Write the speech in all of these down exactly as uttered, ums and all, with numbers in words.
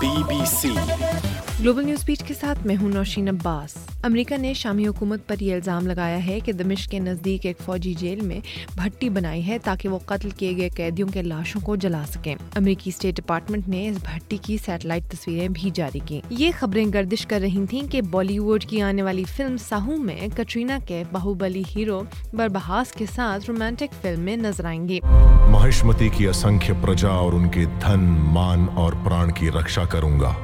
Be B C global news beat کے ساتھ میں ہوں نوشین عباس۔ امریکہ نے شامی حکومت پر یہ الزام لگایا ہے کہ دمشق کے نزدیک ایک فوجی جیل میں بھٹی بنائی ہے تاکہ وہ قتل کیے گئے قیدیوں کے لاشوں کو جلا سکیں۔ امریکی اسٹیٹ ڈپارٹمنٹ نے اس بھٹی کی سیٹلائٹ تصویریں بھی جاری کی۔ یہ خبریں گردش کر رہی تھیں کہ بالی ووڈ کی آنے والی فلم ساہو میں کٹرینہ کیف باہوبلی ہیرو بربہاس کے ساتھ رومانٹک فلم میں نظر آئیں گی۔ مہشمتی کی اسنکھیہ پرجا اور ان کے دھن مان اور پران کی رکشا کروں گا۔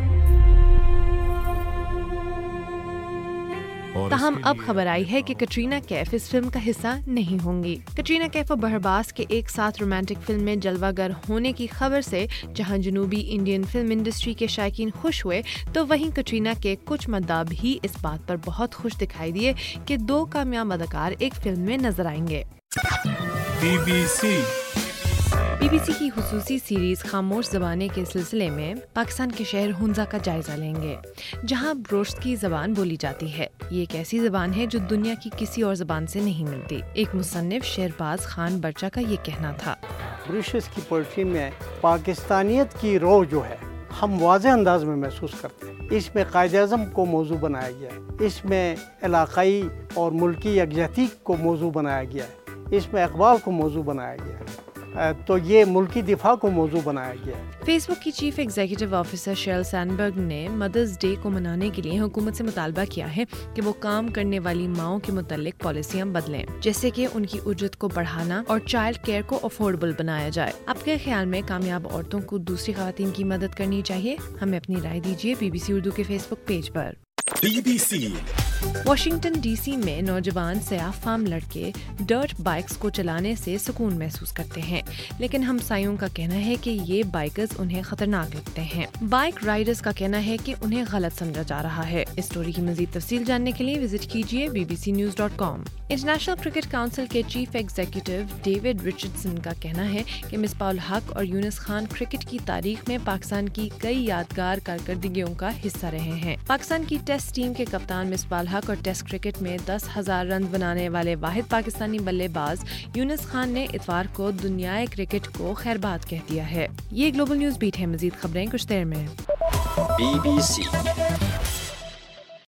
تاہم اب خبر آئی ہے کہ کٹرینہ کیف اس فلم کا حصہ نہیں ہوں گی۔ کٹرینہ کیف اور بربہاس کے ایک ساتھ رومانٹک فلم میں جلوہ گر ہونے کی خبر سے جہاں جنوبی انڈین فلم انڈسٹری کے شائقین خوش ہوئے تو وہیں کٹرینہ کے کچھ مداح بھی اس بات پر بہت خوش دکھائی دیے کہ دو کامیاب اداکار ایک فلم میں نظر آئیں گے۔ B B C B B C کی خصوصی سیریز خاموش زبانیں کے سلسلے میں پاکستان کے شہر ہنزا کا جائزہ لیں گے، جہاں بروشت کی زبان بولی جاتی ہے۔ یہ ایک ایسی زبان ہے جو دنیا کی کسی اور زبان سے نہیں ملتی۔ ایک مصنف شہرباز خان برچہ کا یہ کہنا تھا۔ بروشس کی پوئٹری میں پاکستانیت کی روح جو ہے ہم واضح انداز میں محسوس کرتے ہیں۔ اس میں قائد اعظم کو موضوع بنایا گیا ہے، اس میں علاقائی اور ملکی یکجہتی کو موضوع بنایا گیا ہے، اس میں اقبال کو موضوع بنایا گیا ہے، تو یہ ملکی دفاع کو موضوع بنایا گیا ہے۔ فیس بک کی chief executive officer Sheryl Sandberg نے مدرز ڈے کو منانے کے لیے حکومت سے مطالبہ کیا ہے کہ وہ کام کرنے والی ماؤں کے متعلق پالیسیاں بدلیں، جیسے کہ ان کی اجرت کو بڑھانا اور چائلڈ کیئر کو افورڈیبل بنایا جائے۔ آپ کے خیال میں کامیاب عورتوں کو دوسری خواتین کی مدد کرنی چاہیے؟ ہمیں اپنی رائے دیجیے بی بی سی اردو کے فیس بک پیج پر۔ B B C Washington D C میں نوجوان سیاہ فام لڑکے ڈرٹ بائکس کو چلانے سے سکون محسوس کرتے ہیں، لیکن ہمسایوں کا کہنا ہے کہ یہ بائکرز انہیں خطرناک لگتے ہیں۔ بائک رائڈرز کا کہنا ہے کہ انہیں غلط سمجھا جا رہا ہے۔ اس سٹوری کی مزید تفصیل جاننے کے لیے وزٹ کیجیے B B C news dot com. International Cricket Council کے چیف ایگزیکٹو ڈیوڈ رچرڈسن کا کہنا ہے کہ مصباح الحق اور یونس خان کرکٹ کی تاریخ میں پاکستان کی کئی یادگار کارکردگیوں کا حصہ رہے ہیں۔ پاکستان کی ٹیسٹ ٹیم کے کپتان مصباح الحق اور ٹیسٹ کرکٹ میں دس ہزار رن بنانے والے واحد پاکستانی بلے باز یونس خان نے اتوار کو دنیائے کرکٹ کو خیر باد کہہ دیا ہے۔ یہ گلوبل نیوز بیٹ ہے، مزید خبریں کچھ دیر میں۔ Be B C